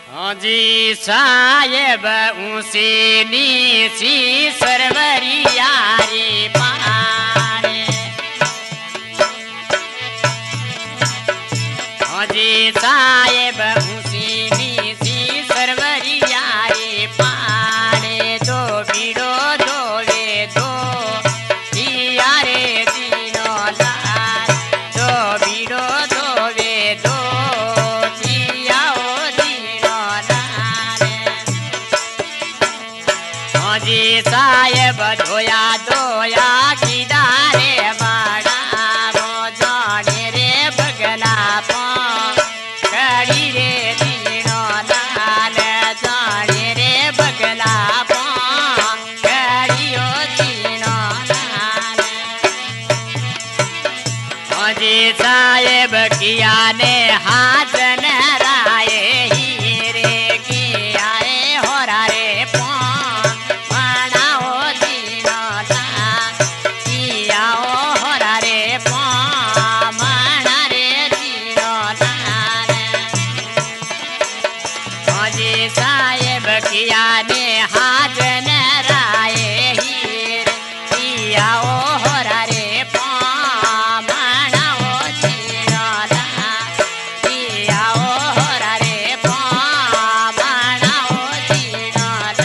जी साहेब ऊंची नीची सरवरी यारी पारे जी साहेब ऊंची नीची सरवरी यारी पारे दो बीड़ो दोवे दो यारे तीनों लाल दो बीड़ो दोवे दो जी साहेब धोया धोया किदारे बड़ा वो जाने रे बगला पो कड़ी रे तीनों लाल जाने रे बगला पो कड़ियो तीनों लाल जी साहेब किया ने हाजन राये हीरे किया रे होरा रे साहेब किया ने हाजन राये हीर किया ओ होरा रे पामणा ओ जीरोला किया ओ होरा रे पामणा ओ जीरोला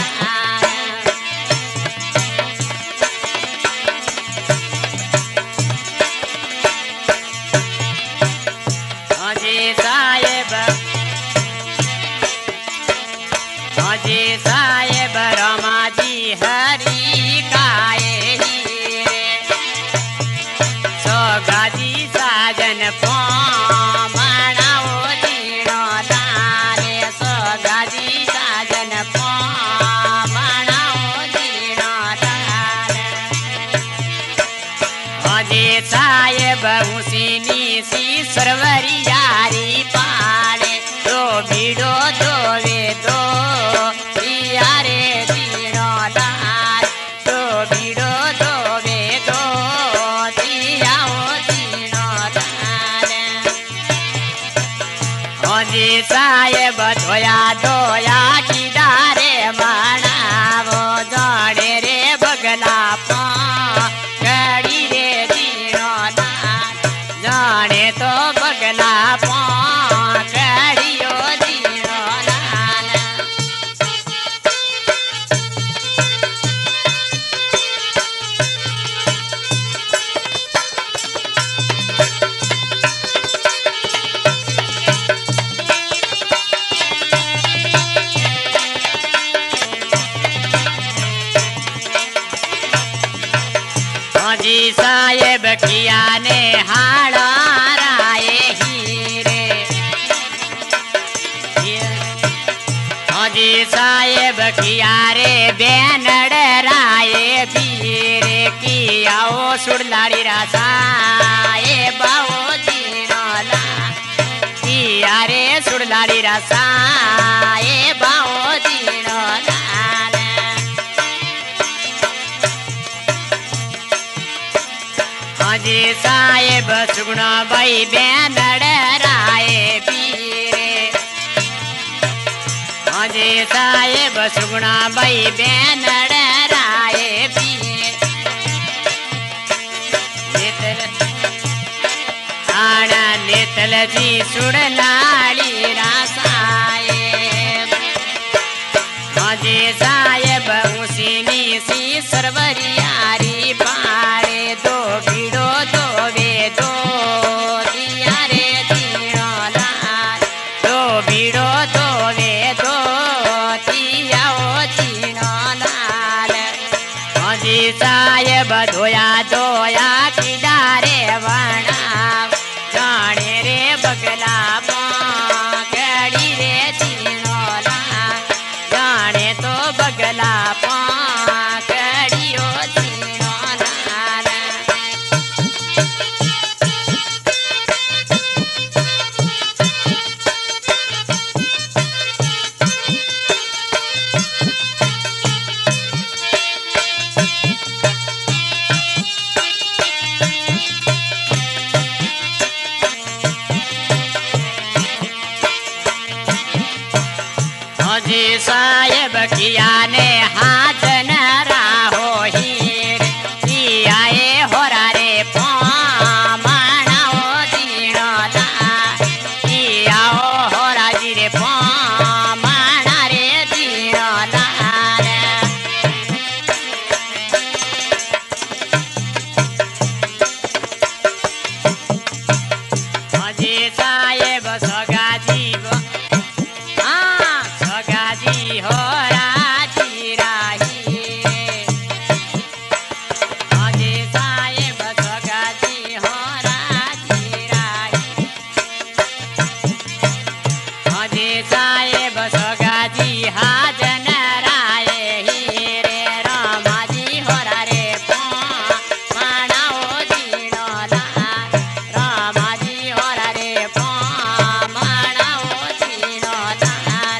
जी साहेब जी साहेब रमाजी हरी गाये हीरे सोगाजी साजन पामणा ओ जीणो लाले सोगाजी साजन पामणा ओ जीणो लाले जी साहेब ऊंची नीची सरवरी यारी पाले दो बीड़ो दोवे दो यारे तीनों लाल दो बीड़ो दोवे दो दियाओ तीनों लाल जी साहेब धोया धोया किदारे माना वो जाने रे बगला पो कड़ी रे तीनों लाल जाने तो बगला पो कड़ियो तीनों लाल जी साहेब किया ने हाड़ा राये हीरे जी साहेब किया रे बैनड़ राये बीरे किया ओ सुड़लाड़ी रासाए बाओ जीनोला किया रे सुड़लाड़ी रासाए बाओ जीनोला जी साहेब सुगुणा by बैनड़ Rai Bire ji Saheb Suguna by बैनड़ राये बीरे आना नेतल जी सुड़लाड़ी रासाए जी साहेब ऊंची नीची सरवरी यारी पारे दो बीड़ो दोवे दो दियारे तीनों लाल दो बीड़ो दोवे दो दियाओ तीनों लाल जी साहेब धोया धोया किदारे वणा जाने रे बगला पो कड़ी रे तीनों लाल जाने तो बगला पो कड़ियो जी साहेब किया ने हाजन राहो हीर आए होरा रे पामणाओ दीनोला आओ होरा जी रे पामणा रे दीनोला जी साहेब सगाजी सगाजी हो राजी राही जी साहेब सगाजी हो राजी राही जी साहेब सगाजी हाजन राय हीरे रामाजी हो रे पामणाओ दीनोला रामाजी हो रे पामणाओ दीनोला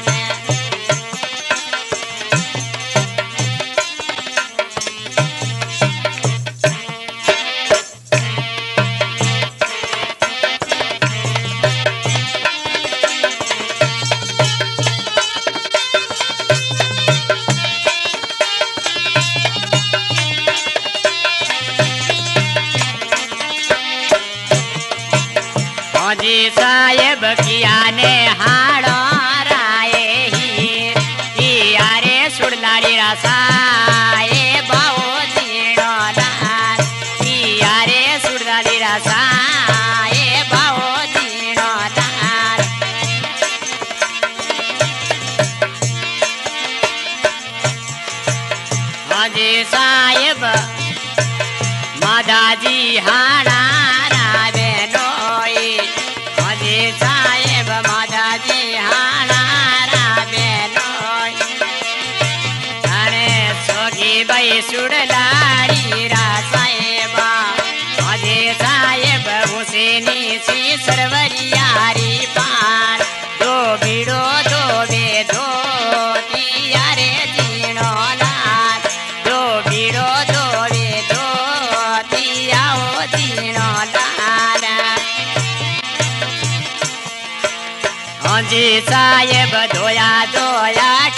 जी साहेब किया ने हाड़ो राये हीर यारे सुड़लाड़ी रासाए बाओ दीनोला यारे सुड़लाड़ी रासाए बाओ दीनोला जी साहेब मादाजी हाड़ा रावे नोई जी साहेब मादाजी हाड़ा रावे नोई अरे सोगी भाई सुड़लाड़ी रा साहेबा जी साहेब हुसैनी सी सरवरियारी पान दो बीड़ो दो वे दो तियारे दीनोला दो बीड़ो दो वे दो तियाओ दीनोला जी साहेब धोया धोया